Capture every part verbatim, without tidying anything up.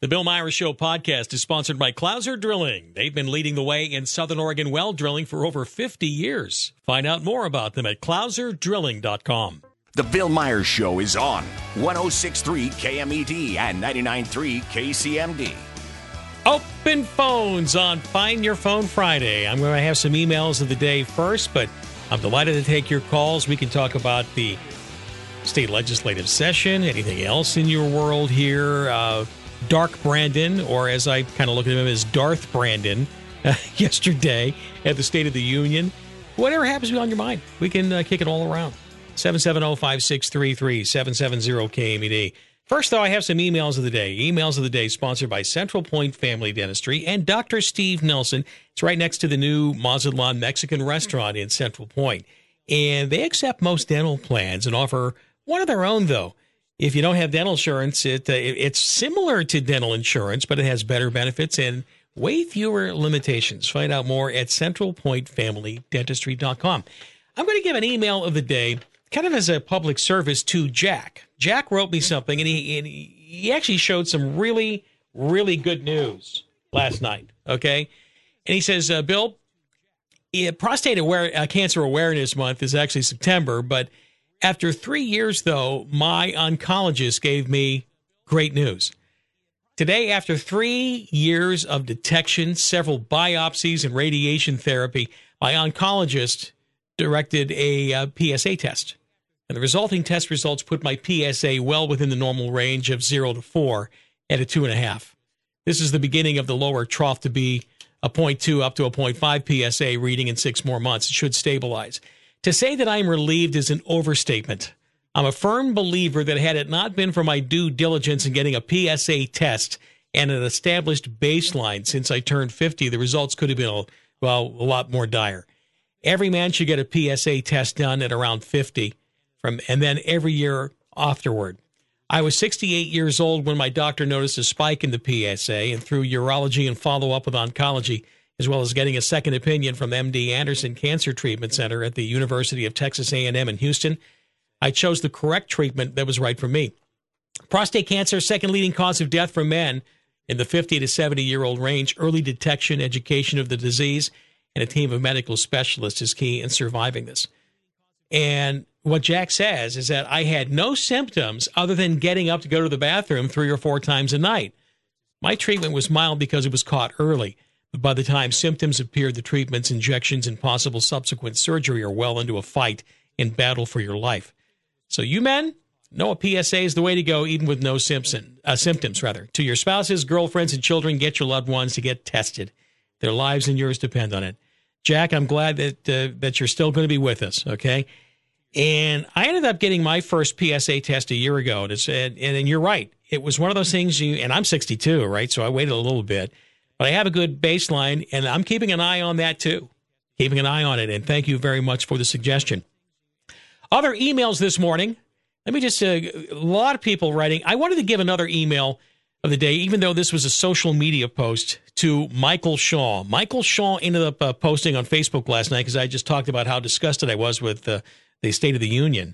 The Bill Myers Show podcast is sponsored by Clouser Drilling. They've been leading the way in Southern Oregon well drilling for over fifty years. Find out more about them at clouser drilling dot com. The Bill Myers Show is on one oh six point three K M E D and ninety-nine point three K C M D. Open phones on Find Your Phone Friday. I'm going to have some emails of the day first, but I'm delighted to take your calls. We can talk about the state legislative session, anything else in your world here. Uh, Dark Brandon, or as I kind of look at him as Darth Brandon, uh, yesterday at the State of the Union. Whatever happens to be on your mind, we can uh, kick it all around. seven seven zero, five six three three, seven seven zero K M E D. First, though, I have some emails of the day. Emails of the day sponsored by Central Point Family Dentistry and Doctor Steve Nelson. It's right next to the new Mazatlan Mexican restaurant in Central Point. And they accept most dental plans and offer one of their own, though. If you don't have dental insurance, it, uh, it it's similar to dental insurance, but it has better benefits and way fewer limitations. Find out more at central point family dentistry dot com. I'm going to give an email of the day kind of as a public service to Jack. Jack wrote me something, and he, and he actually showed some really, really good news last night, okay? And he says, uh, Bill, yeah, Prostate aware, uh, Cancer Awareness Month is actually September, but after three years, though, my oncologist gave me great news. Today, after three years of detection, several biopsies, and radiation therapy, my oncologist directed a uh, P S A test. And the resulting test results put my P S A well within the normal range of zero to four at a two and a half. This is the beginning of the lower trough to be a zero point two up to a zero point five P S A reading in six more months. It should stabilize. To say that I'm relieved is an overstatement. I'm a firm believer that had it not been for my due diligence in getting a P S A test and an established baseline since I turned fifty, the results could have been, a, well, a lot more dire. Every man should get a P S A test done at around fifty. From, and then every year afterward. I was sixty-eight years old when my doctor noticed a spike in the P S A, and through urology and follow-up with oncology, as well as getting a second opinion from M D Anderson Cancer Treatment Center at the University of Texas A and M in Houston, I chose the correct treatment that was right for me. Prostate cancer, second leading cause of death for men in the fifty to seventy-year-old range. Early detection, education of the disease, and a team of medical specialists is key in surviving this. And what Jack says is that I had no symptoms other than getting up to go to the bathroom three or four times a night. My treatment was mild because it was caught early. But by the time symptoms appeared, the treatments, injections, and possible subsequent surgery are well into a fight and battle for your life. So you men know a P S A is the way to go, even with no Simpson, uh, symptoms. Rather, to your spouses, girlfriends, and children, get your loved ones to get tested. Their lives and yours depend on it. Jack, I'm glad that uh, that you're still going to be with us, okay? And I ended up getting my first P S A test a year ago. And, it's, and, and you're right. It was one of those things, you, and I'm sixty-two, right? So I waited a little bit. But I have a good baseline, and I'm keeping an eye on that too. Keeping an eye on it. And thank you very much for the suggestion. Other emails this morning. Let me just, uh, a lot of people writing. I wanted to give another email of the day, even though this was a social media post, to Michael Shaw. Michael Shaw ended up uh, posting on Facebook last night because I just talked about how disgusted I was with uh, the State of the Union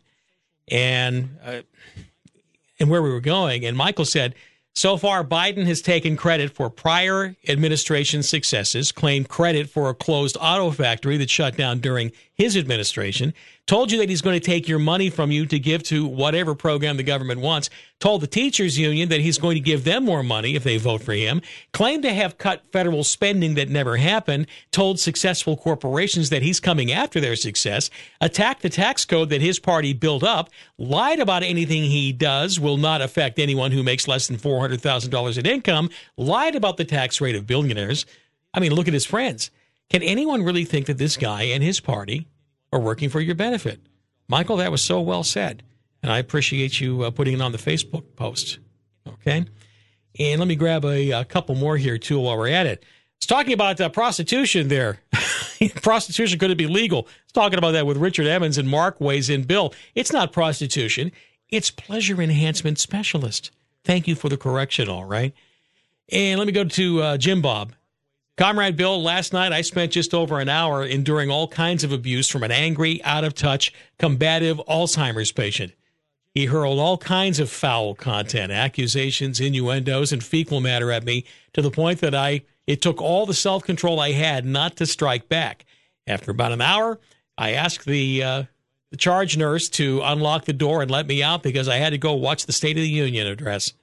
and uh, and where we were going. And Michael said, so far, Biden has taken credit for prior administration successes, claimed credit for a closed auto factory that shut down during his administration, told you that he's going to take your money from you to give to whatever program the government wants, told the teachers union that he's going to give them more money if they vote for him, claimed to have cut federal spending that never happened, told successful corporations that he's coming after their success, attacked the tax code that his party built up, lied about anything he does will not affect anyone who makes less than four hundred thousand dollars in income, lied about the tax rate of billionaires. I mean, look at his friends. Can anyone really think that this guy and his party are working for your benefit? Michael, that was so well said. And I appreciate you uh, putting it on the Facebook post. Okay? And let me grab a, a couple more here, too, while we're at it. It's talking about uh, prostitution there. Prostitution, could it be legal? It's talking about that with Richard Emmons, and Mark weighs in. Bill, it's not prostitution. It's pleasure enhancement specialist. Thank you for the correction, all right? And let me go to uh, Jim Bob. Comrade Bill, last night I spent just over an hour enduring all kinds of abuse from an angry, out-of-touch, combative Alzheimer's patient. He hurled all kinds of foul content, accusations, innuendos, and fecal matter at me to the point that I it took all the self-control I had not to strike back. After about an hour, I asked the, uh, the charge nurse to unlock the door and let me out because I had to go watch the State of the Union address.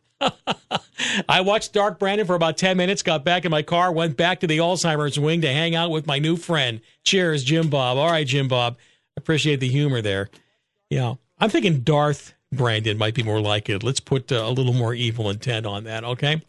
I watched Dark Brandon for about ten minutes, got back in my car, went back to the Alzheimer's wing to hang out with my new friend. Cheers, Jim Bob. All right, Jim Bob. Appreciate the humor there. Yeah, I'm thinking Darth Brandon might be more like it. Let's put uh, a little more evil intent on that, okay?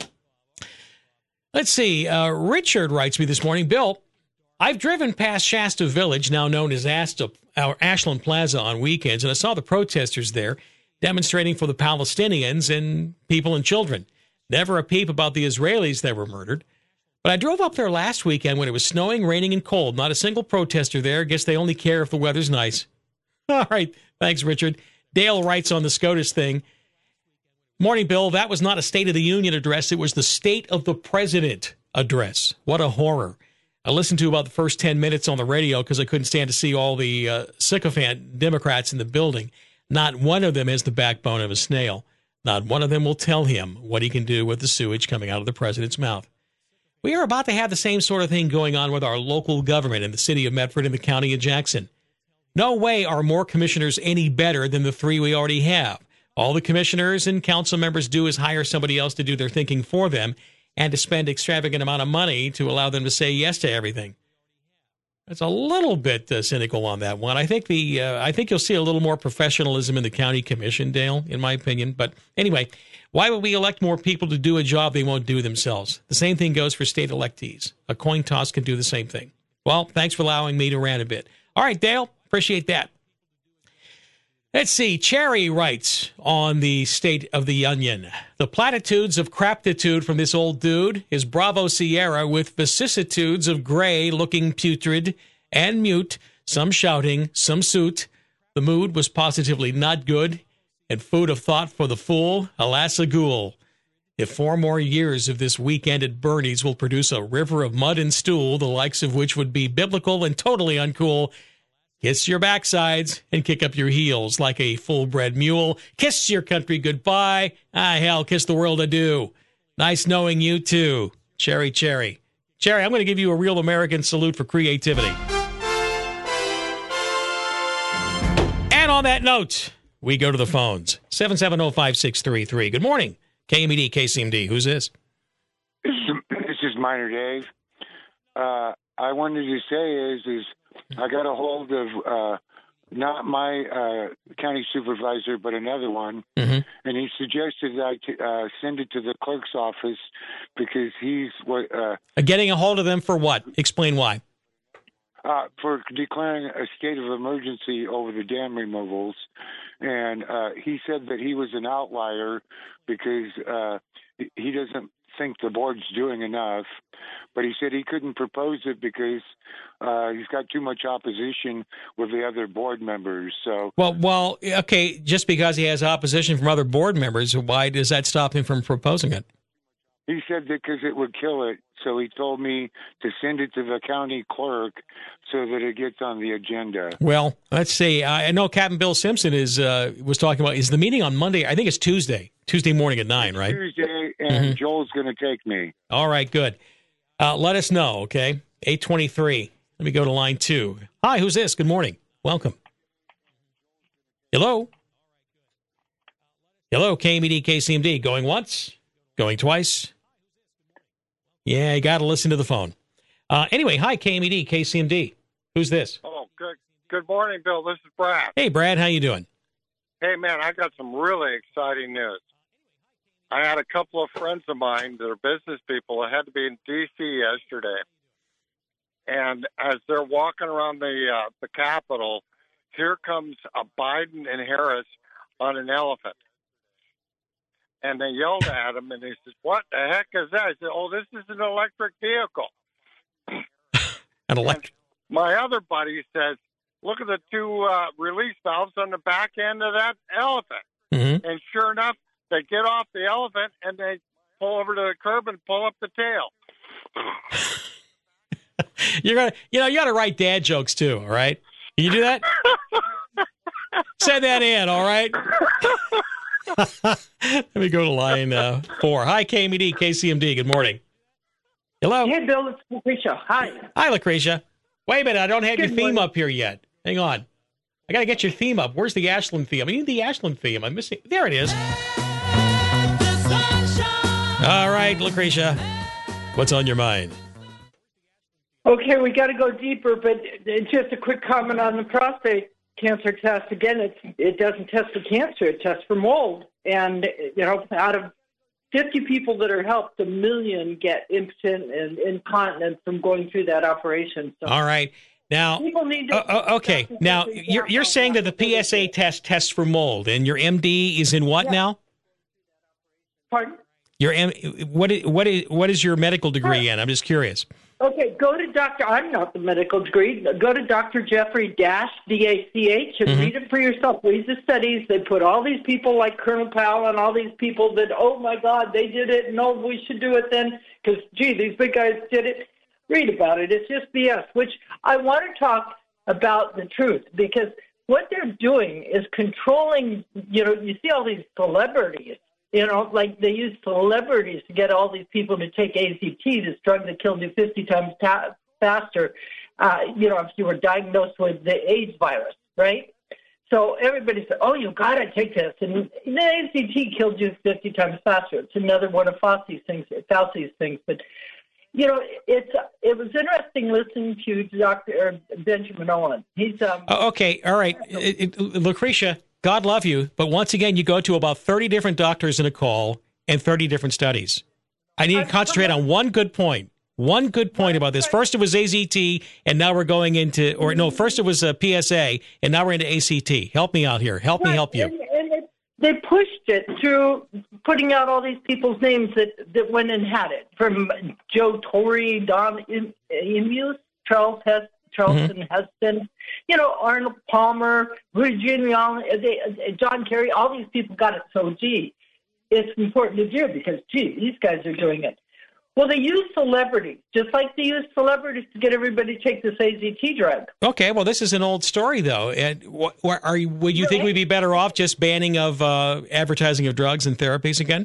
Let's see. Uh, Richard writes me this morning, Bill, I've driven past Shasta Village, now known as Asta, our Ashland Plaza, on weekends, and I saw the protesters there demonstrating for the Palestinians and people and children. Never a peep about the Israelis that were murdered. But I drove up there last weekend when it was snowing, raining, and cold. Not a single protester there. Guess they only care if the weather's nice. All right. Thanks, Richard. Dale writes on the SCOTUS thing, Morning, Bill. That was not a State of the Union address. It was the State of the President address. What a horror. I listened to about the first ten minutes on the radio because I couldn't stand to see all the uh, sycophant Democrats in the building. Not one of them has the backbone of a snail. Not one of them will tell him what he can do with the sewage coming out of the president's mouth. We are about to have the same sort of thing going on with our local government in the city of Medford and the county of Jackson. No way are more commissioners any better than the three we already have. All the commissioners and council members do is hire somebody else to do their thinking for them and to spend extravagant amount of money to allow them to say yes to everything. It's a little bit uh, cynical on that one. I think the uh, I think you'll see a little more professionalism in the county commission, Dale, in my opinion. But anyway, why would we elect more people to do a job they won't do themselves? The same thing goes for state electees. A coin toss can do the same thing. Well, thanks for allowing me to rant a bit. All right, Dale, appreciate that. Let's see. Cherry writes on the State of the Onion. The platitudes of craptitude from this old dude is Bravo Sierra with vicissitudes of gray looking putrid and mute, some shouting, some suit. The mood was positively not good and food of thought for the fool, alas a ghoul. If four more years of this weekend at Bernie's will produce a river of mud and stool, the likes of which would be biblical and totally uncool, kiss your backsides and kick up your heels like a full-bred mule. Kiss your country goodbye. Ah, hell, kiss the world adieu. Nice knowing you, too. Cherry, Cherry. Cherry, I'm going to give you a real American salute for creativity. And on that note, we go to the phones. seven seven zero, five six three three. Good morning. K M E D, K C M D. Who's this? This is, this is Minor Dave. Uh, I wanted to say is, is I got a hold of uh, not my uh, county supervisor, but another one, mm-hmm. and he suggested that I t- uh, send it to the clerk's office because he's what uh, getting a hold of them for what? Explain why. Uh, for declaring a state of emergency over the dam removals, and uh, he said that he was an outlier because uh, he doesn't think the board's doing enough, but he said he couldn't propose it because uh, he's got too much opposition with the other board members. So, well, well, okay, just because he has opposition from other board members, why does that stop him from proposing it? He said that because it would kill it, so he told me to send it to the county clerk so that it gets on the agenda. Well, let's see. I know Captain Bill Simpson is uh, was talking about, is the meeting on Monday? I think it's Tuesday, Tuesday morning at nine, it's right? Tuesday, and mm-hmm. Joel's going to take me. All right, good. Uh, let us know, okay? eight twenty-three. Let me go to line two. Hi, who's this? Good morning. Welcome. Hello? Hello, K M E D, K C M D. Going once? Going twice? Yeah, you got to listen to the phone. Uh, anyway, hi, K M E D, K C M D. Who's this? Oh, good Good morning, Bill. This is Brad. Hey, Brad, how you doing? Hey, man, I got some really exciting news. I had a couple of friends of mine that are business people that had to be in D C yesterday. And as they're walking around the uh, the Capitol, here comes a Biden and Harris on an elephant. And they yelled at him, and he says, "What the heck is that?" I said, "Oh, this is an electric vehicle." An electric? My other buddy says, "Look at the two uh, release valves on the back end of that elephant." Mm-hmm. And sure enough, they get off the elephant, and they pull over to the curb and pull up the tail. You're gonna, you know, you got to write dad jokes too. All right, can you do that? Send that in. All right. Let me go to line uh, four. Hi, K M E D, K C M D. Good morning. Hello. Hey, Bill. It's Lucretia. Hi. Hi, Lucretia. Wait a minute. I don't have Good your theme morning. up here yet. Hang on. I got to get your theme up. Where's the Ashland theme? I need the Ashland theme. I'm missing. There it is. All right, Lucretia. What's on your mind? Okay, we got to go deeper, but it's just a quick comment on the prostate cancer test. Again, it's, it doesn't test for cancer. It tests for mold. And, you know, out of fifty people that are helped, a million get impotent and incontinent from going through that operation. So All right. Now, people need to... uh, uh, okay. Now, you're, you're saying that the P S A test tests for mold, and your M D is in what Yeah. now? Pardon? Your M, what is, what is what is your medical degree in? I'm just curious. Okay, go to Doctor I'm not the medical degree. Go to Doctor Jeffrey Dash, D A C H, and Mhm. read it for yourself. Read the studies. They put all these people like Colonel Powell and all these people that, oh, my God, they did it. No, we should do it then because, gee, these big guys did it. Read about it. It's just B S, which I want to talk about the truth because what they're doing is controlling, you know, you see all these celebrities. You know, like they use celebrities to get all these people to take A Z T, this drug that kills you fifty times ta- faster, uh, you know, if you were diagnosed with the AIDS virus, right? So everybody said, oh, you got to take this. And the A Z T killed you fifty times faster. It's another one of Fauci's things, Fauci's things. But, you know, it's it was interesting listening to Doctor Benjamin Owen. He's um, Oh, okay. All right. It, it, Lucretia, God love you. But once again, you go to about thirty different doctors in a call and thirty different studies. I need to concentrate on one good point. One good point about this. First it was A Z T, and now we're going into, or no, first it was a P S A, and now we're into A C T. Help me out here. Help me help you. And, and it, they pushed it through putting out all these people's names that, that went and had it, from Joe Torre, Don Emus, Charles Heston, Charlton mm-hmm. Heston, you know, Arnold Palmer, Rudy Giuliani, John Kerry, all these people got it. So, gee, it's important to do because, gee, these guys are doing it. Well, they use celebrities, just like they use celebrities to get everybody to take this A Z T drug. Okay, well, this is an old story, though. And what, what, are you, would you Right. think we'd be better off just banning of uh, advertising of drugs and therapies again?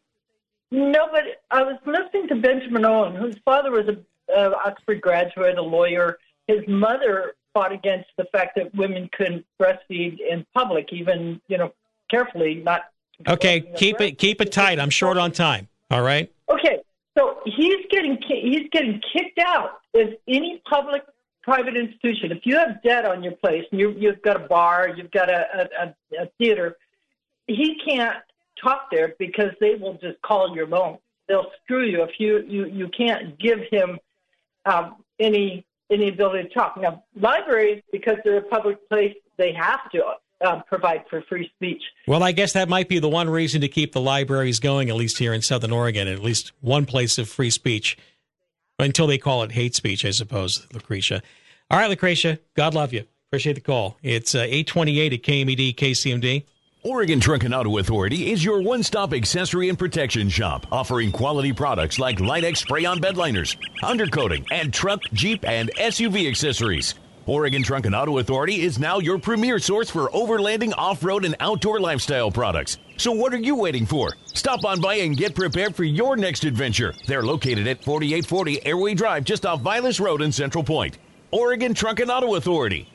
No, but I was listening to Benjamin Owen, whose father was an uh, Oxford graduate, a lawyer. His mother fought against the fact that women couldn't breastfeed in public, even, you know, carefully, not. Okay, keep it keep it tight. I'm short on time. All right. Okay, so he's getting he's getting kicked out of any public private institution. If you have debt on your place and you you've got a bar, you've got a, a, a theater, he can't talk there because they will just call your loan. They'll screw you if you you, you can't give him um, any any ability to talk. Now, libraries, because they're a public place, they have to uh, provide for free speech. Well, I guess that might be the one reason to keep the libraries going, at least here in Southern Oregon, at least one place of free speech, until they call it hate speech, I suppose, Lucretia. All right, Lucretia, God love you. Appreciate the call. It's uh, eight twenty-eight at K M E D, K C M D. Oregon Truck and Auto Authority is your one-stop accessory and protection shop, offering quality products like Linex spray-on bed liners, undercoating, and truck, Jeep, and S U V accessories. Oregon Truck and Auto Authority is now your premier source for overlanding, off-road, and outdoor lifestyle products. So what are you waiting for? Stop on by and get prepared for your next adventure. They're located at forty-eight forty Airway Drive, just off Vilas Road in Central Point. Oregon Truck and Auto Authority,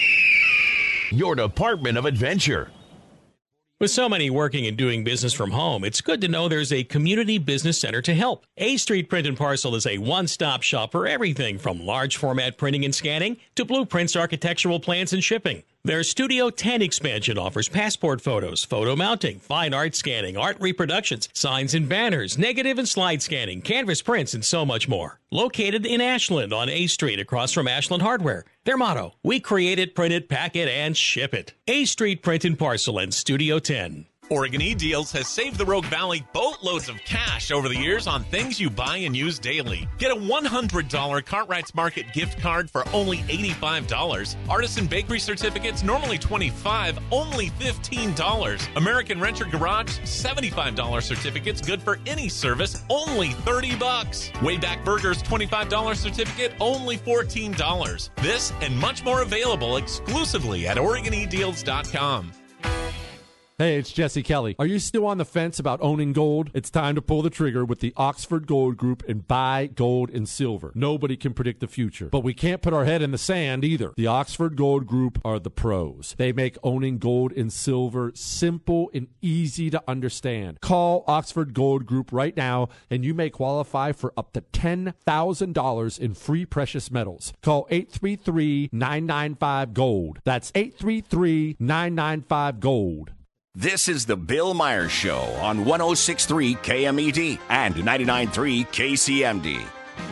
your department of adventure. With so many working and doing business from home, it's good to know there's a community business center to help. A Street Print and Parcel is a one-stop shop for everything from large format printing and scanning to blueprints, architectural plans, and shipping. Their Studio ten expansion offers passport photos, photo mounting, fine art scanning, art reproductions, signs and banners, negative and slide scanning, canvas prints, and so much more. Located in Ashland on A Street across from Ashland Hardware. Their motto, we create it, print it, pack it, and ship it. A Street Print and Parcel and Studio ten. Oregon eDeals has saved the Rogue Valley boatloads of cash over the years on things you buy and use daily. Get a one hundred dollars Cartwright's Market gift card for only eighty-five dollars. Artisan Bakery certificates, normally twenty-five dollars, only fifteen dollars. American Renter Garage, seventy-five dollars certificates, good for any service, only thirty bucks. Wayback Burgers, twenty-five dollars certificate, only fourteen dollars. This and much more available exclusively at Oregon e deals dot com. Hey, it's Jesse Kelly. Are you still on the fence about owning gold? It's time to pull the trigger with the Oxford Gold Group and buy gold and silver. Nobody can predict the future, but we can't put our head in the sand either. The Oxford Gold Group are the pros. They make owning gold and silver simple and easy to understand. Call Oxford Gold Group right now, and you may qualify for up to ten thousand dollars in free precious metals. Call eight three three, nine nine five, GOLD. That's eight three three, nine nine five, GOLD. This is the Bill Myers Show on one oh six point three K M E D and ninety-nine point three K C M D.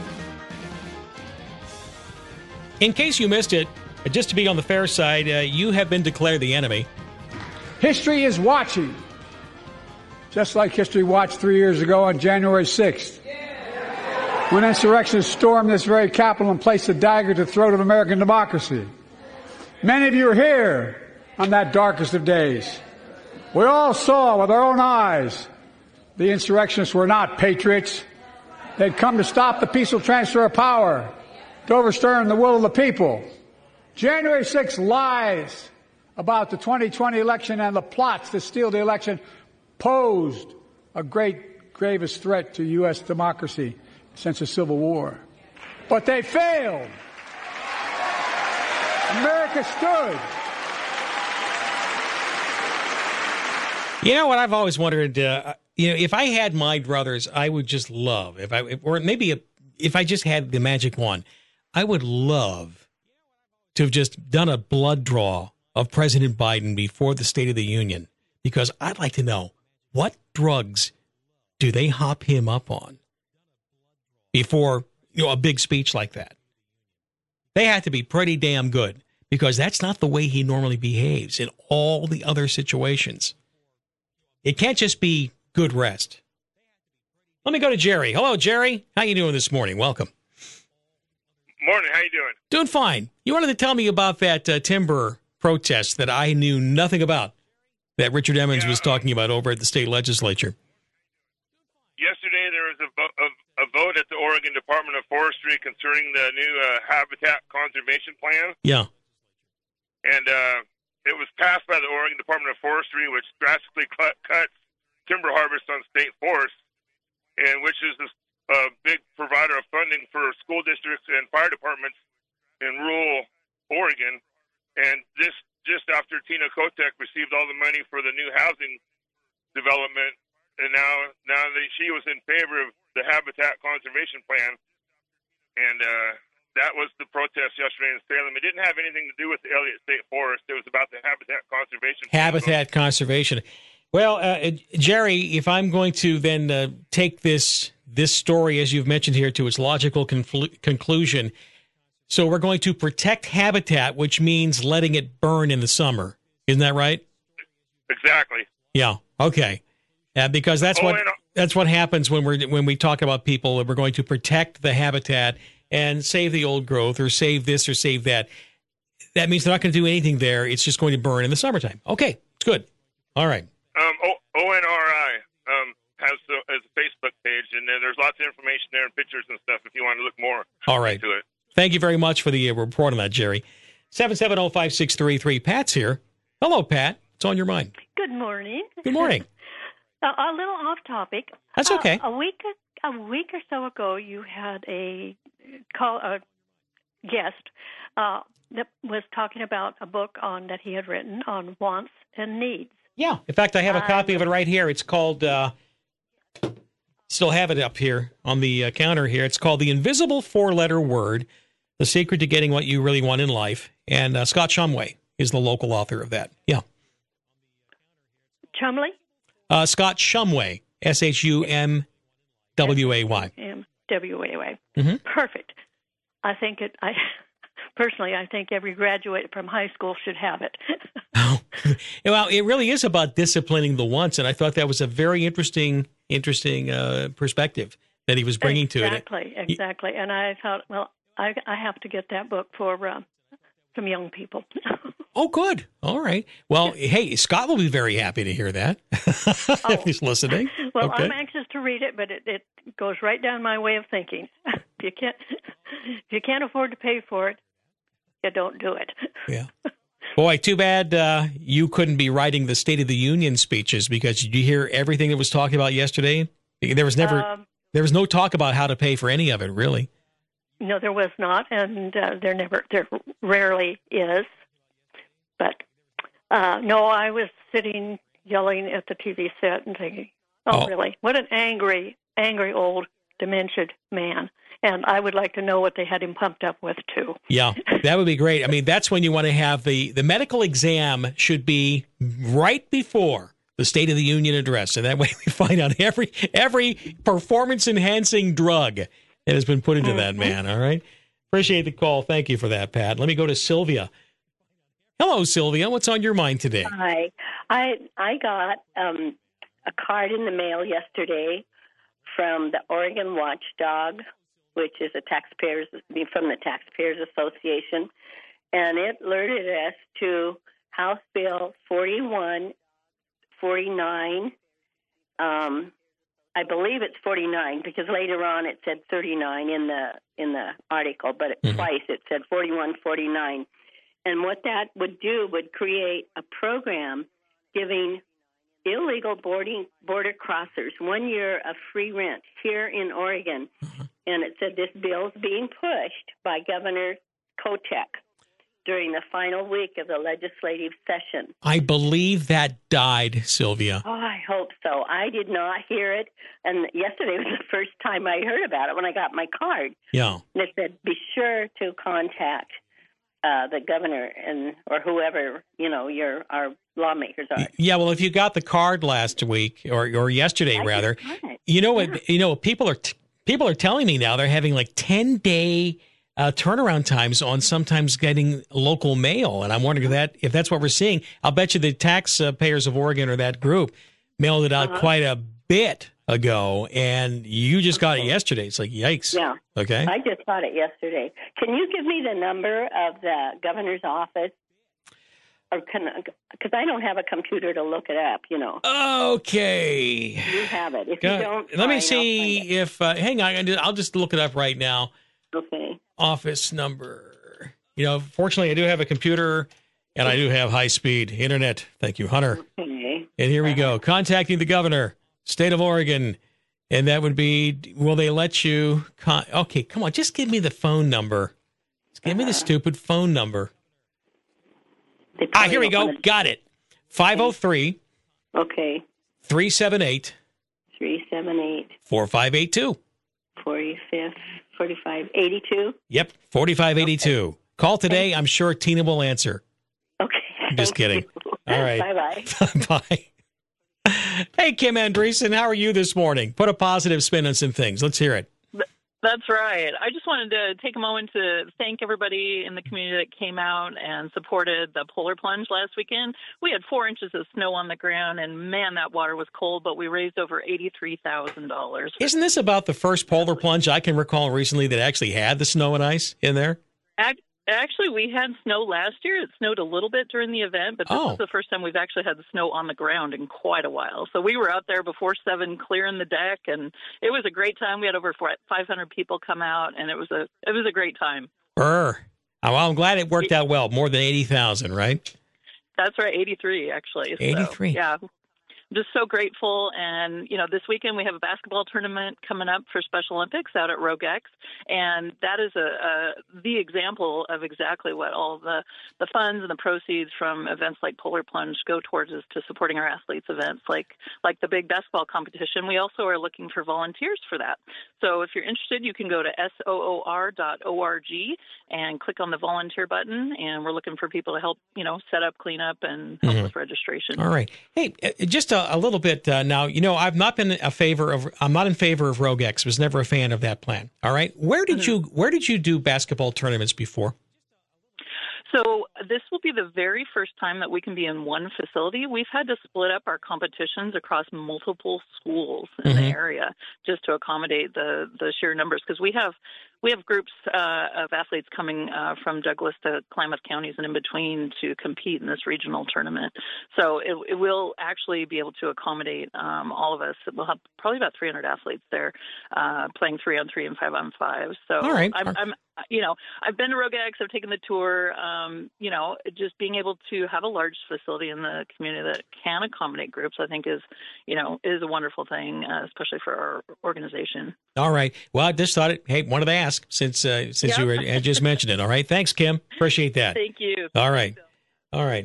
In case you missed it, just to be on the fair side, uh, you have been declared the enemy. History is watching, just like history watched three years ago on January sixth, when insurrectionists stormed this very Capitol and placed a dagger to the throat of American democracy. Many of you are here on that darkest of days. We all saw with our own eyes the insurrectionists were not patriots. They'd come to stop the peaceful transfer of power, to overturn the will of the people. January sixth lies about the twenty twenty election and the plots to steal the election posed a great, gravest threat to U S democracy since the Civil War. But they failed. America stood. You know what I've always wondered, uh, you know, if I had my druthers, I would just love, if I, or maybe if, if I just had the magic wand, I would love to have just done a blood draw of President Biden before the State of the Union, because I'd like to know, what drugs do they hop him up on before, you know, a big speech like that? They have to be pretty damn good, because that's not the way he normally behaves in all the other situations. It can't just be good rest. Let me go to Jerry. Hello, Jerry. How you doing this morning? Welcome. Morning. How you doing? Doing fine. You wanted to tell me about that uh, timber protest that I knew nothing about, that Richard Emmons yeah, was talking about over at the state legislature. Yesterday, there was a, vo- a, a vote at the Oregon Department of Forestry concerning the new uh, habitat conservation plan. Yeah. And uh, it was passed by the Oregon Department of Forestry, which drastically cut, cuts timber harvest on state forests, and which is a uh, big provider of funding for school districts and fire departments in rural Oregon. And this just after Tina Kotek received all the money for the new housing development, and now now that she was in favor of the habitat conservation plan, and uh, that was the protest yesterday in Salem. It didn't have anything to do with the Elliott State Forest. It was about the habitat conservation. Habitat plan. conservation. Well, uh, Jerry, if I'm going to then uh, take this this story, as you've mentioned here, to its logical conflu- conclusion, so we're going to protect habitat, which means letting it burn in the summer. Isn't that right? Exactly. Yeah. Okay. Uh, because that's oh, what and, uh, that's what happens when we're when we talk about people that we're going to protect the habitat and save the old growth, or save this or save that. That means they're not going to do anything there. It's just going to burn in the summertime. Okay, it's good. All right. Um, o- O N R I um, has, a, has a Facebook page, and there's lots of information there and pictures and stuff if you want to look more All right. into it. Thank you very much for the uh, report on that, Jerry. seven seven zero, five six three three. Pat's here. Hello, Pat. What's on your mind? Good morning. Good morning. a, a little off topic. That's okay. Uh, a week a week or so ago, you had a call a guest uh, that was talking about a book on that he had written on wants and needs. Yeah. In fact, I have a uh, copy of it right here. It's called, uh, still have it up here on the uh, counter here. It's called The Invisible Four-Letter Word, The Secret to Getting What You Really Want in Life. And uh, Scott Shumway is the local author of that. Yeah. Chumley? Uh, Scott Shumway, S H U M W A Y. M W A Y. Mm-hmm. Perfect. I think it, I personally, I think every graduate from high school should have it. Oh. Well, it really is about disciplining the wants, and I thought that was a very interesting, interesting uh, perspective that he was bringing exactly, to it. Exactly, exactly. And I thought, well, I, I have to get that book for uh, some young people. Oh, good. All right. Well, hey, Scott will be very happy to hear that if oh. he's listening. Well, okay. I'm anxious to read it, but it, it goes right down my way of thinking. If you can't, if you can't afford to pay for it, you don't do it. Yeah. Boy, too bad uh, you couldn't be writing the State of the Union speeches, because did you hear everything that was talked about yesterday? There was never, Um, there was no talk about how to pay for any of it, really. No, there was not, and uh, there never, there rarely is. But uh, no, I was sitting yelling at the T V set and thinking, "Oh, Oh. really? What an angry, angry old dementia man!" And I would like to know what they had him pumped up with too. Yeah, that would be great. I mean, that's when you want to have the the medical exam should be right before the State of the Union address, and that way we find out every every performance enhancing drug that has been put into mm-hmm. that man. All right, appreciate the call. Thank you for that, Pat. Let me go to Sylvia. Hello, Sylvia. What's on your mind today? Hi, I I got um, a card in the mail yesterday from the Oregon Watchdog, which is a taxpayers from the Taxpayers Association, and it alerted us to House Bill forty-one forty-nine. Um, I believe it's forty-nine because later on it said thirty-nine in the in the article, but mm-hmm. twice it said forty-one forty-nine. And what that would do would create a program giving illegal boarding border crossers one year of free rent here in Oregon. Mm-hmm. And it said this bill's being pushed by Governor Kotek during the final week of the legislative session. I believe that died, Sylvia. Oh, I hope so. I did not hear it. And yesterday was the first time I heard about it when I got my card. Yeah. And it said, be sure to contact uh, the governor and or whoever, you know, your our lawmakers are. Yeah, well, if you got the card last week or or yesterday, I rather, you know what, yeah. you know, people are t- people are telling me now they're having like ten-day uh, turnaround times on sometimes getting local mail. And I'm wondering if, that, if that's what we're seeing. I'll bet you the taxpayers of Oregon or that group mailed it out uh-huh. quite a bit ago, and you just got it yesterday. It's like, yikes. Yeah. Okay. I just got it yesterday. Can you give me the number of the governor's office? Or can, because I don't have a computer to look it up, you know. Okay. You have it. If Got, you don't, let me fine, see if, uh, hang on, I'll just look it up right now. Okay. Office number. You know, fortunately, I do have a computer, and I do have high-speed internet. Thank you, Hunter. Okay. And here we go. Contacting the governor, state of Oregon. And that would be, will they let you, con- okay, come on, just give me the phone number. Just give uh-huh. me the stupid phone number. Ah, here we go. To... Got it. five oh three. Okay. three seven eight. three seven eight. four five eight two. forty-five, forty-five eighty-two. Yep, forty-five eighty-two. Okay. Call today. I'm sure Tina will answer. Okay. I'm just kidding. You. All right. Bye-bye. Bye. Hey, Kim Andreessen, how are you this morning? Put a positive spin on some things. Let's hear it. That's right. I just wanted to take a moment to thank everybody in the community that came out and supported the polar plunge last weekend. We had four inches of snow on the ground, and man, that water was cold, but we raised over eighty-three thousand dollars. Isn't this about the first polar plunge I can recall recently that actually had the snow and ice in there? Actually, we had snow last year. It snowed a little bit during the event, but this oh. is the first time we've actually had the snow on the ground in quite a while. So we were out there before seven clearing the deck, and it was a great time. We had over five hundred people come out, and it was a it was a great time. Brr. Well, I'm glad it worked out well. More than eighty thousand, right? That's right, eighty-three, actually. eighty-three. So, yeah. Just so grateful. And, you know, this weekend we have a basketball tournament coming up for Special Olympics out at Rogue X. And that is a, a the example of exactly what all the, the funds and the proceeds from events like Polar Plunge go towards is to supporting our athletes' events like, like the big basketball competition. We also are looking for volunteers for that. So if you're interested, you can go to S O O R dot org and click on the volunteer button. And we're looking for people to help, you know, set up, clean up, and help mm-hmm. with registration. All right. Hey, just a A little bit uh, now, you know, I've not been a favor of, I'm not in favor of Rogue X. Was never a fan of that plan. All right, where did mm-hmm. you, where did you do basketball tournaments before? So this will be the very first time that we can be in one facility. We've had to split up our competitions across multiple schools in mm-hmm. the area just to accommodate the, the sheer numbers because we have we have groups uh, of athletes coming uh, from Douglas to Klamath counties and in between to compete in this regional tournament. So it, it will actually be able to accommodate um, all of us. We'll have probably about three hundred athletes there uh, playing three on three and five on five. So all right. I'm, I'm, you know, I've been to Rogex. I've taken the tour. Um, you know, just being able to have a large facility in the community that can accommodate groups, I think is, you know, is a wonderful thing, uh, especially for our organization. All right. Well, I just thought it. Hey, wanted to ask since uh, since Yep. you were, had just mentioned it. All right. Thanks, Kim. Appreciate that. Thank you. All right. All right.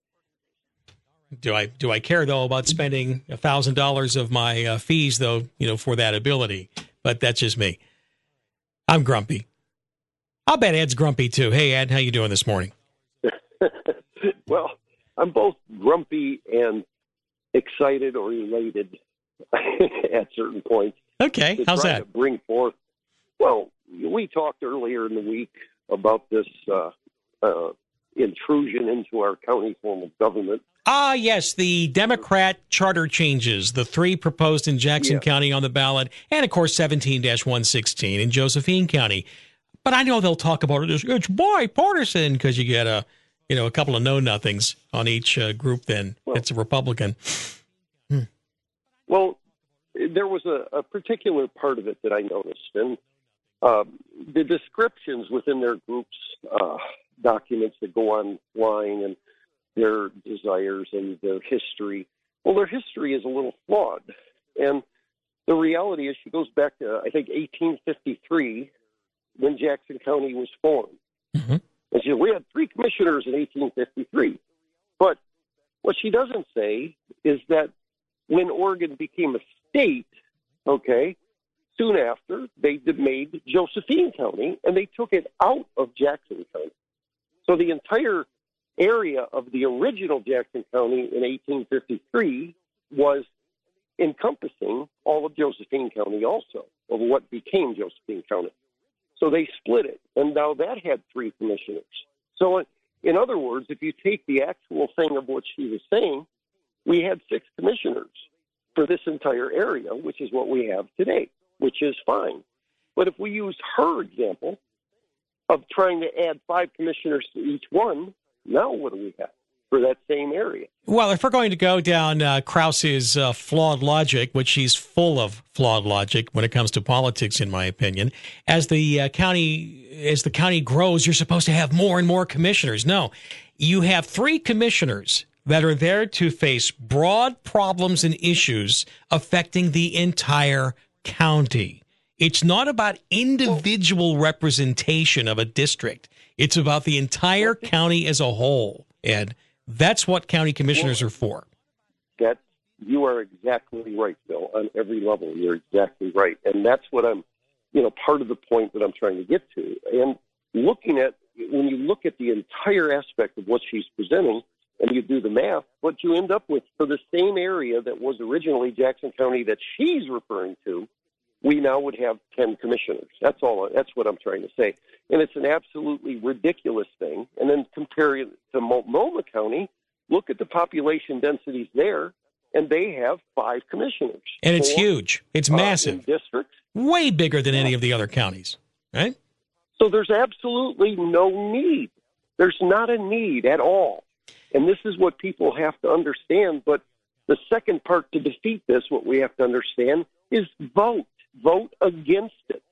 Do I do I care though about spending a thousand dollars of my uh, fees though? You know, for that ability, but that's just me. I'm grumpy. I'll bet Ed's grumpy too. Hey, Ed, how you doing this morning? Well, I'm both grumpy and excited or elated at certain points. Okay, to how's try that? To bring forth. Well, we talked earlier in the week about this uh, uh, intrusion into our county form of government. Ah, yes, the Democrat charter changes, the three proposed in Jackson Yeah. County on the ballot, and of course seventeen dash one sixteen in Josephine County. But I know they'll talk about it as it's bipartisan because you get a, you know, a couple of know-nothings on each uh, group. Then Well- it's a Republican. Well, there was a, a particular part of it that I noticed, and um, the descriptions within their groups' uh, documents that go online and their desires and their history. Well, their history is a little flawed, and the reality is she goes back to, I think, eighteen fifty-three when Jackson County was formed. Mm-hmm. And she said, we had three commissioners in eighteen fifty-three. But what she doesn't say is that when Oregon became a state, okay, soon after, they made Josephine County, and they took it out of Jackson County. So the entire area of the original Jackson County in eighteen fifty-three was encompassing all of Josephine County also, of what became Josephine County. So they split it, and now that had three commissioners. So in other words, if you take the actual thing of what she was saying, we had six commissioners for this entire area, which is what we have today, which is fine. But if we use her example of trying to add five commissioners to each one, now what do we have for that same area? Well, if we're going to go down uh, Krause's uh, flawed logic, which she's full of flawed logic when it comes to politics, in my opinion, as the uh, county as the county grows, you're supposed to have more and more commissioners. No, you have three commissioners that are there to face broad problems and issues affecting the entire county. It's not about individual representation of a district. It's about the entire county as a whole, Ed. That's what county commissioners are for. That you are exactly right, Bill. On every level, you're exactly right, and that's what I'm, you know, part of the point that I'm trying to get to. And looking at when you look at the entire aspect of what she's presenting, and you do the math, what you end up with for the same area that was originally Jackson County that she's referring to, we now would have ten commissioners. That's all. That's what I'm trying to say. And it's an absolutely ridiculous thing. And then compare it to Multnomah County, look at the population densities there, and they have five commissioners. And it's Four, huge. It's uh, massive. in districts. Way bigger than any of the other counties, right? So there's absolutely no need. There's not a need at all. And this is what people have to understand. But the second part to defeat this, what we have to understand, is vote. Vote against it.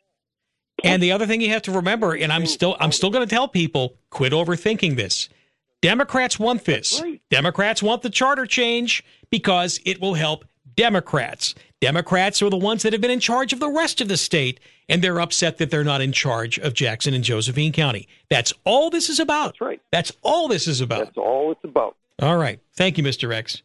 And the other thing you have to remember, and I'm still I'm still going to tell people, quit overthinking this. Democrats want this. Right. Democrats want the charter change because it will help Democrats. Democrats are the ones that have been in charge of the rest of the state, and they're upset that they're not in charge of Jackson and Josephine County. That's all this is about. That's right. That's all this is about. That's all it's about. All right. Thank you, Mister X.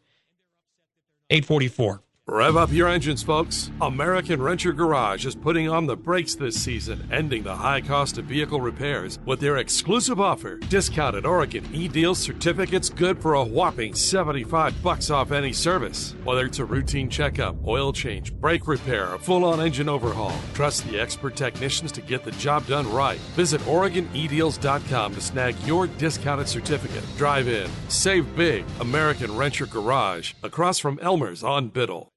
eight forty-four. Rev up your engines, folks. American Renter Garage is putting on the brakes this season, ending the high cost of vehicle repairs with their exclusive offer. Discounted Oregon e-Deal certificates good for a whopping seventy-five bucks off any service. Whether it's a routine checkup, oil change, brake repair, or full-on engine overhaul, trust the expert technicians to get the job done right. Visit Oregon E Deals dot com to snag your discounted certificate. Drive in. Save big. American Renter Garage, across from Elmer's on Biddle.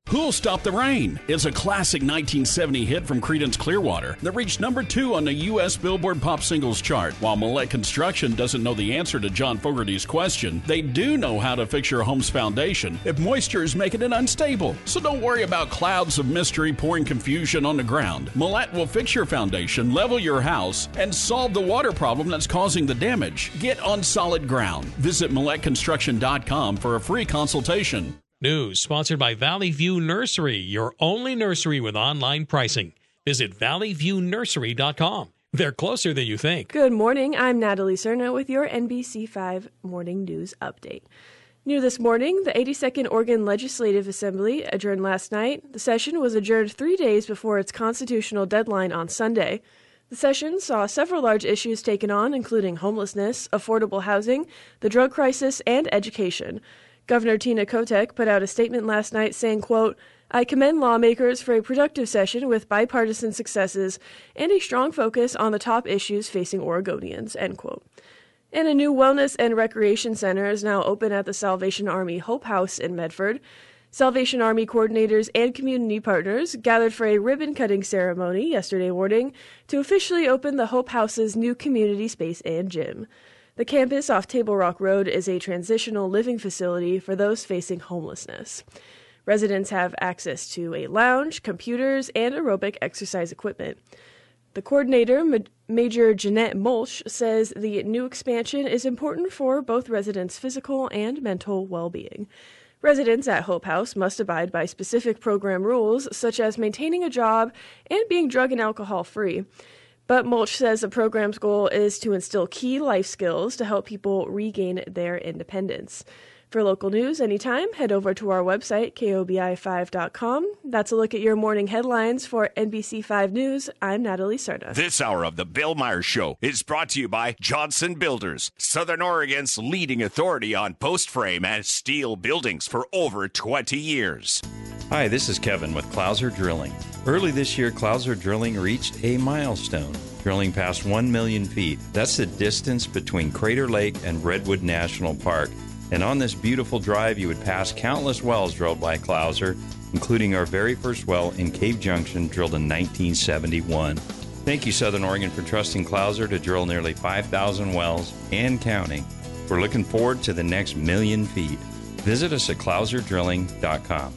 Who'll Stop the Rain is a classic nineteen seventy hit from Creedence Clearwater that reached number two on the U S Billboard Pop Singles chart. While Millette Construction doesn't know the answer to John Fogerty's question, they do know how to fix your home's foundation if moisture is making it unstable. So don't worry about clouds of mystery pouring confusion on the ground. Millette will fix your foundation, level your house, and solve the water problem that's causing the damage. Get on solid ground. Visit Millette Construction dot com for a free consultation. News sponsored by Valley View Nursery, your only nursery with online pricing. Visit valley view nursery dot com. They're closer than you think. Good morning. I'm Natalie Cerna with your N B C five Morning News Update. New this morning, the eighty-second Oregon Legislative Assembly adjourned last night. The session was adjourned three days before its constitutional deadline on Sunday. The session saw several large issues taken on, including homelessness, affordable housing, the drug crisis, and education. Governor Tina Kotek put out a statement last night saying, quote, I commend lawmakers for a productive session with bipartisan successes and a strong focus on the top issues facing Oregonians, end quote. And a new wellness and recreation center is now open at the Salvation Army Hope House in Medford. Salvation Army coordinators and community partners gathered for a ribbon-cutting ceremony yesterday morning to officially open the Hope House's new community space and gym. The campus off Table Rock Road is a transitional living facility for those facing homelessness. Residents have access to a lounge, computers, and aerobic exercise equipment. The coordinator, Major Jeanette Mulch, says the new expansion is important for both residents' physical and mental well-being. Residents at Hope House must abide by specific program rules, such as maintaining a job and being drug and alcohol free. But Mulch says the program's goal is to instill key life skills to help people regain their independence. For local news anytime, head over to our website, K O B I five dot com. That's a look at your morning headlines for N B C five News. I'm Natalie Cerna. This hour of the Bill Myers Show is brought to you by Johnson Builders, Southern Oregon's leading authority on post frame and steel buildings for over twenty years. Hi, this is Kevin with Clouser Drilling. Early this year, Clouser Drilling reached a milestone, drilling past one million feet. That's the distance between Crater Lake and Redwood National Park. And on this beautiful drive, you would pass countless wells drilled by Clouser, including our very first well in Cave Junction, drilled in nineteen seventy-one. Thank you, Southern Oregon, for trusting Clouser to drill nearly five thousand wells and counting. We're looking forward to the next million feet. Visit us at clouser drilling dot com.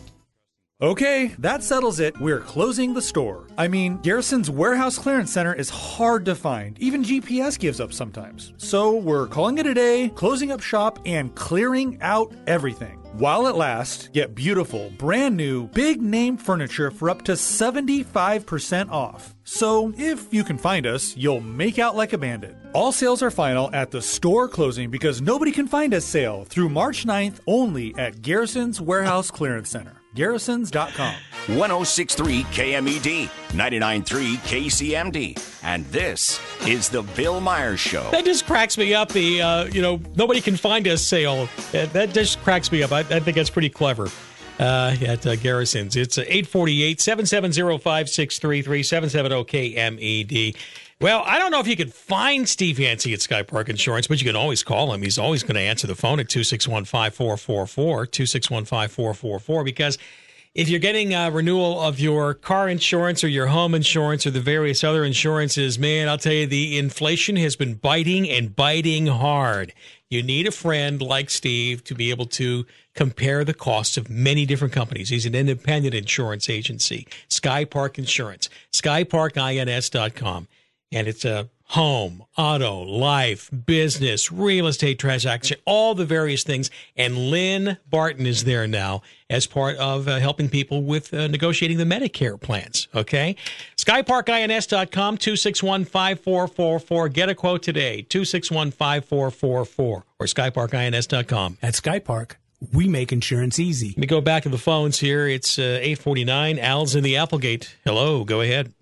Okay, that settles it. We're closing the store. I mean, Garrison's Warehouse Clearance Center is hard to find. Even G P S gives up sometimes. So we're calling it a day, closing up shop, and clearing out everything. While it lasts, get beautiful, brand new, big name furniture for up to seventy-five percent off. So if you can find us, you'll make out like a bandit. All sales are final at the store closing because nobody can find us sale through March ninth only at Garrison's Warehouse Clearance Center. Garrisons dot com. one oh six point three K M E D, ninety-nine point three K C M D, and this is the Bill Myers Show. That just cracks me up. The uh, you know nobody can find us sale. That, that just cracks me up. I, I think that's pretty clever. Uh, at uh, Garrison's, it's uh, eight four eight, seven seven zero, five six three three, seven seven zero K M E D. Well, I don't know if you could find Steve Yancey at Sky Park Insurance, but you can always call him. He's always going to answer the phone at two six one, five four four four, two six one, five four four four, because if you're getting a renewal of your car insurance or your home insurance or the various other insurances, man, I'll tell you, the inflation has been biting and biting hard. You need a friend like Steve to be able to compare the costs of many different companies. He's an independent insurance agency, Sky Park Insurance, sky park ins dot com. And it's a home, auto, life, business, real estate transaction, all the various things. And Lynn Barton is there now as part of uh, helping people with uh, negotiating the Medicare plans. Okay? sky park ins dot com, two six one, five four four four. Get a quote today, two six one, five four four four, or sky park ins dot com. At Sky Park, we make insurance easy. Let me go back to the phones here. It's uh, eight forty-nine. Al's in the Applegate. Hello, go ahead.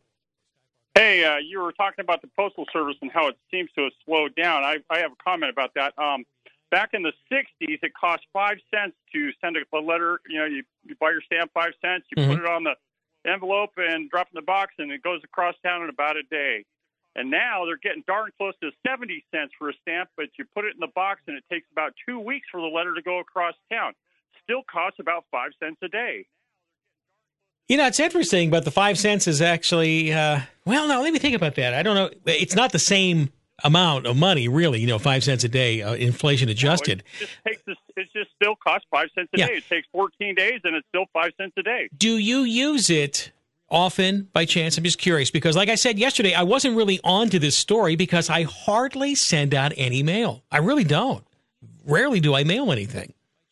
Hey, uh, you were talking about the Postal Service and how it seems to have slowed down. I, I have a comment about that. Um, back in the sixties, it cost five cents to send a, a letter. You know, you, you buy your stamp five cents, you mm-hmm. put it on the envelope and drop it in the box, and it goes across town in about a day. And now they're getting darn close to seventy cents for a stamp, but you put it in the box, and it takes about two weeks for the letter to go across town. Still costs about five cents a day. You know, it's interesting, but the five cents is actually, uh, well, no, let me think about that. I don't know. It's not the same amount of money, really, you know, five cents a day, uh, inflation adjusted. No, it just takes this, it just still costs five cents a Yeah. day. It takes fourteen days, and it's still five cents a day. Do you use it often by chance? I'm just curious because, like I said yesterday, I wasn't really onto this story because I hardly send out any mail. I really don't. Rarely do I mail anything.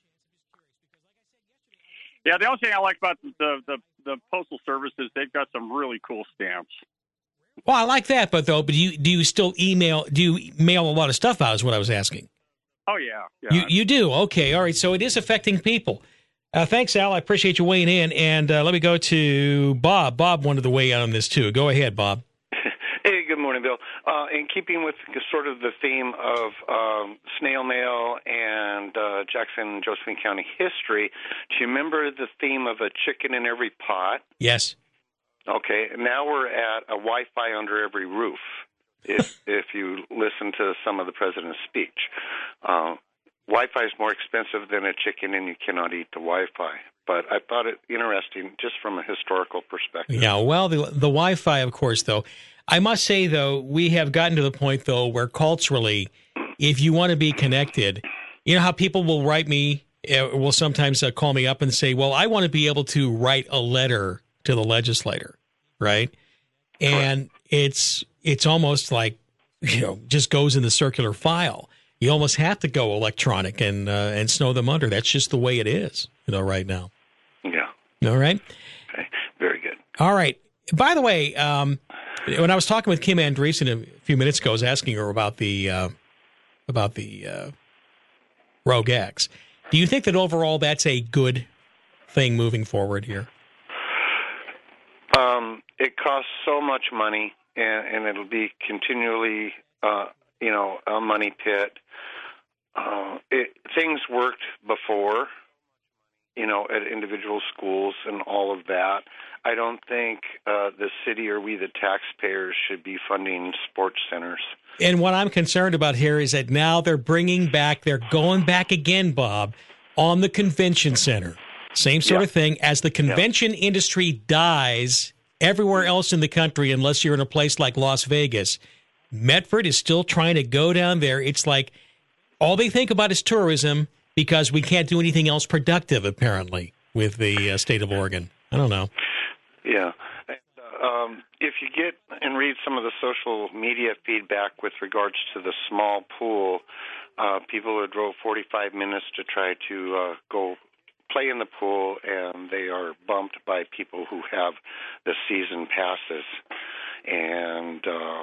Yeah, the only thing I like about the, the, the Postal Service is they've got some really cool stamps. Well, I like that, but though, but do you do you still email? Do you mail a lot of stuff out? Is what I was asking. Oh yeah, yeah. You you do okay, all right. So it is affecting people. Uh, thanks, Al. I appreciate you weighing in. And uh, let me go to Bob. Bob wanted to weigh in on this too. Go ahead, Bob. Hey, good morning, Bill. Uh, in keeping with sort of the theme of um, snail mail and uh, Jackson, Josephine County history, do you remember the theme of a chicken in every pot? Yes. Okay, now we're at a Wi-Fi under every roof, if if you listen to some of the president's speech. Uh, Wi-Fi is more expensive than a chicken, and you cannot eat the Wi-Fi. But I thought it interesting just from a historical perspective. Yeah, well, the, the Wi-Fi, of course, though. I must say, though, we have gotten to the point, though, where culturally, if you want to be connected, you know how people will write me, uh, will sometimes uh, call me up and say, well, I want to be able to write a letter to the legislator, right? And it's it's almost like, you know, just goes in the circular file. You almost have to go electronic and uh, and snow them under. That's just the way it is, you know, right now. Yeah. All right. Okay. Very good. All right. By the way, um, when I was talking with Kim Andreessen a few minutes ago, I was asking her about the uh, about the uh, Rogue X. Do you think that overall that's a good thing moving forward here? Um, it costs so much money, and, and it'll be continually, uh, you know, a money pit. Uh, it, things worked before, you know, at individual schools and all of that. I don't think uh, the city or we, the taxpayers, should be funding sports centers. And what I'm concerned about here is that now they're bringing back, they're going back again, Bob, on the convention center. Same sort Yeah. of thing. As the convention industry dies everywhere else in the country, unless you're in a place like Las Vegas, Medford is still trying to go down there. It's like all they think about is tourism because we can't do anything else productive, apparently, with the uh, state of Oregon. I don't know. Yeah. Um, if you get and read some of the social media feedback with regards to the small pool, uh, people who drove forty-five minutes to try to uh, go play in the pool, and they are bumped by people who have the season passes. And, uh,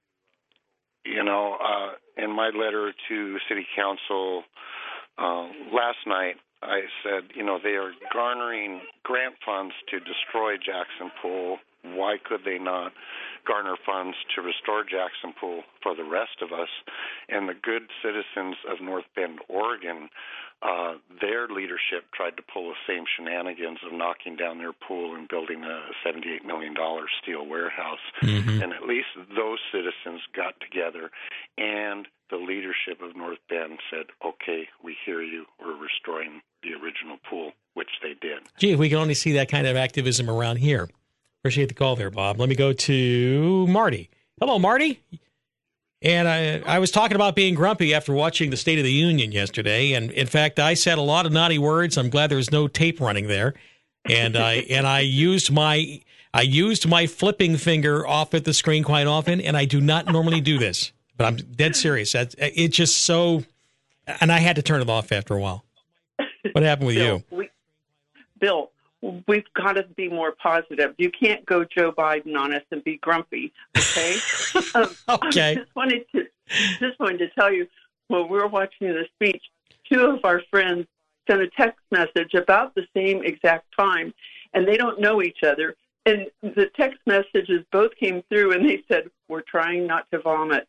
you know, uh, in my letter to City Council uh, last night, I said, you know, they are garnering grant funds to destroy Jackson Pool. Why could they not garner funds to restore Jackson Pool for the rest of us? And the good citizens of North Bend, Oregon, uh, their leadership tried to pull the same shenanigans of knocking down their pool and building a seventy-eight million dollars steel warehouse. Mm-hmm. And at least those citizens got together, and the leadership of North Bend said, okay, we hear you, we're restoring the original pool, which they did. Gee, if we can only see that kind of activism around here. Appreciate the call there, Bob. Let me go to Marty. Hello, Marty. And I, I was talking about being grumpy after watching the State of the Union yesterday. And in fact, I said a lot of naughty words. I'm glad there was no tape running there. And I and I used my I used my flipping finger off at the screen quite often. And I do not normally do this, but I'm dead serious. It's just so, and I had to turn it off after a while. What happened with Bill, you? We, Bill, we've got to be more positive. You can't go Joe Biden on us and be grumpy, okay? um, okay. I just wanted to just wanted to tell you, when we were watching the speech, two of our friends sent a text message about the same exact time, and they don't know each other. And the text messages both came through, and they said, we're trying not to vomit.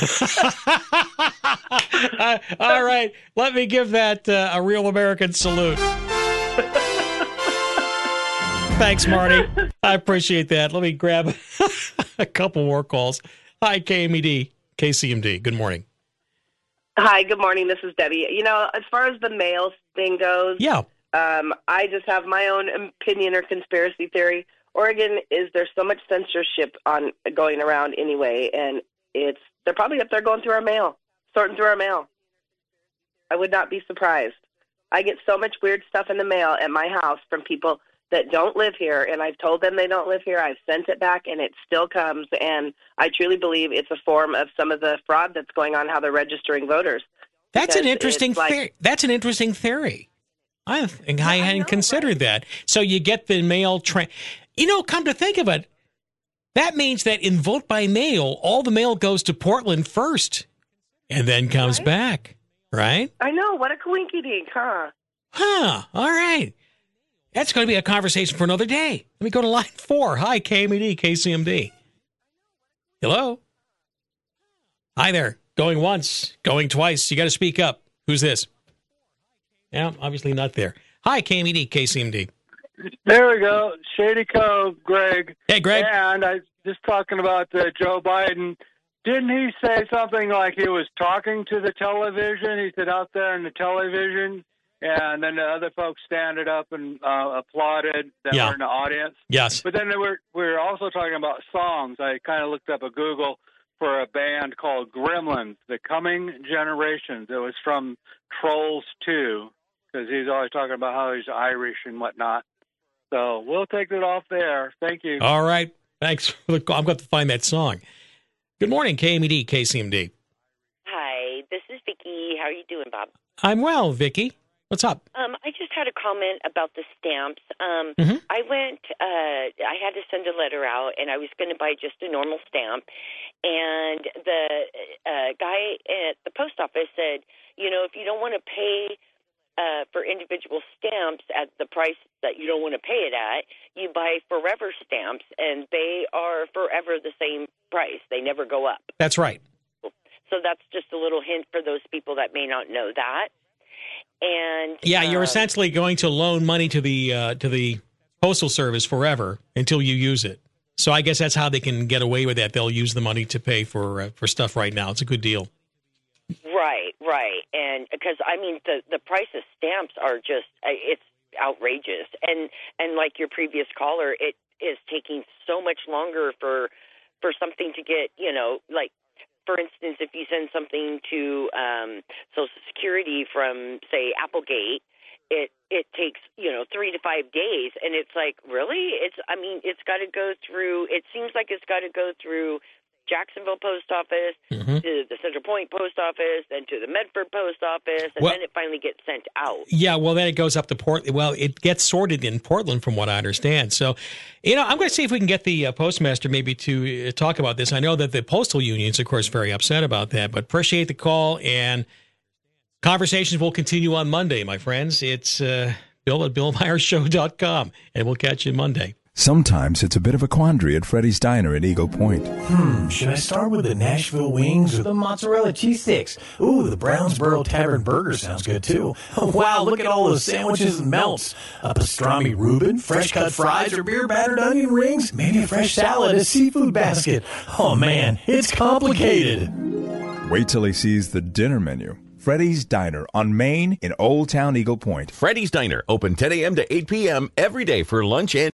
uh, all right. Let me give that uh, a real American salute. Thanks, Marty. I appreciate that. Let me grab a couple more calls. Hi, K M E D, K C M D. Good morning. Hi, good morning. This is Debbie. You know, as far as the mail thing goes, yeah, Um, I just have my own opinion or conspiracy theory. Oregon is there's so much censorship on going around anyway, and it's they're probably up there going through our mail, sorting through our mail. I would not be surprised. I get so much weird stuff in the mail at my house from people that don't live here, and I've told them they don't live here. I've sent it back, and it still comes, and I truly believe it's a form of some of the fraud that's going on, how they're registering voters. That's an Because interesting it's like- theory. That's an interesting theory. I think I hadn't considered that. So you get the mail train. You know, come to think of it, that means that in vote by mail, all the mail goes to Portland first and then comes Right. back, right? I know. What a coinkydink, huh? Huh. All right. That's going to be a conversation for another day. Let me go to line four. Hi, K M E D, K C M D. Hello? Hi there. Going once, going twice. You got to speak up. Who's this? Yeah, obviously not there. Hi, K M E D, K C M D. There we go. Shady Cove, Greg. Hey, Greg. And I just talking about uh, Joe Biden. Didn't he say something like he was talking to the television? He said out there in the television, and then the other folks standed up and uh, applauded that Yeah. were in the audience. Yes. But then they were, we were also talking about songs. I kind of looked up a Google for a band called Gremlins, The Coming Generations. It was from Trolls two, because he's always talking about how he's Irish and whatnot. So we'll take it off there. Thank you. All right. Thanks for the call. I'm going to find that song. Good morning, K M E D, K C M D. Hi, this is Vicki. How are you doing, Bob? I'm well, Vicky. What's up? Um, I just had a comment about the stamps. Um, Mhm. I went, uh, I had to send a letter out, and I was going to buy just a normal stamp. And the uh, guy at the post office said, you know, if you don't want to pay uh, for individual stamps at the price that you don't want to pay it at, you buy forever stamps, and they are forever the same price. They never go up. That's right. So that's just a little hint for those people that may not know that. And Yeah, you're uh, essentially going to loan money to the uh, to the postal service forever until you use it. So I guess that's how they can get away with that. They'll use the money to pay for uh, for stuff right now. It's a good deal. Right, right, and because I mean the the price of stamps are just uh, it's outrageous, and and like your previous caller, it is taking so much longer for for something to get, you know, like for instance, if you send something to um, Social Security from say Applegate, it it takes, you know, three to five days, and it's like, really? It's I mean it's got to go through. It seems like it's got to go through Jacksonville Post Office, Mm-hmm. to the Center Point Post Office, then to the Medford Post Office, and Well- then it finally gets sent out. Yeah, well, then it goes up to Port. Well, it gets sorted in Portland, from what I understand. So, you know, I'm going to see if we can get the uh, postmaster maybe to uh, talk about this. I know that the postal unions, of course, very upset about that, but appreciate the call, and conversations will continue on Monday, my friends. It's uh, Bill at bill meyer show dot com, and we'll catch you Monday. Sometimes it's a bit of a quandary at Freddy's Diner at Eagle Point. Hmm, should I start with the Nashville wings or the mozzarella cheese sticks? Ooh, the Brownsboro Tavern burger sounds good too. Oh, wow, look at all those sandwiches and melts. A pastrami Reuben, fresh cut fries, or beer battered onion rings? Maybe a fresh salad, a seafood basket. Oh man, it's complicated. Wait till he sees the dinner menu. Freddy's Diner on Main in Old Town Eagle Point. Freddy's Diner, open ten a.m. to eight p.m. every day for lunch and